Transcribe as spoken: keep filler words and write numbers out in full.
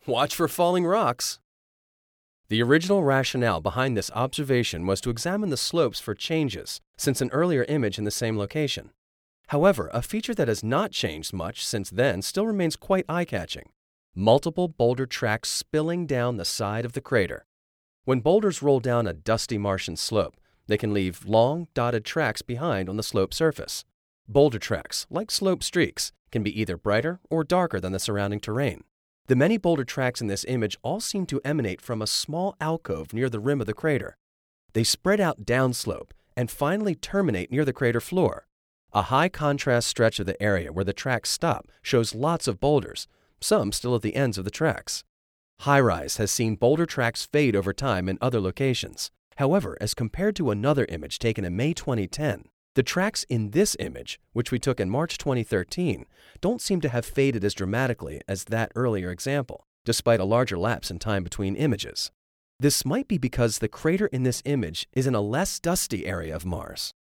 Watch for falling rocks. The original rationale behind this observation was to examine the slopes for changes since an earlier image in the same location. However, a feature that has not changed much since then still remains quite eye-catching: multiple boulder tracks spilling down the side of the crater. When boulders roll down a dusty Martian slope, they can leave long, dotted tracks behind on the slope surface. Boulder tracks, like slope streaks, can be either brighter or darker than the surrounding terrain. The many boulder tracks in this image all seem to emanate from a small alcove near the rim of the crater. They spread out downslope and finally terminate near the crater floor. A high-contrast stretch of the area where the tracks stop shows lots of boulders, some still at the ends of the tracks. HiRISE has seen boulder tracks fade over time in other locations. However, as compared to another image taken in May twenty ten, the tracks in this image, which we took in March twenty thirteen, don't seem to have faded as dramatically as that earlier example, despite a larger lapse in time between images. This might be because the crater in this image is in a less dusty area of Mars.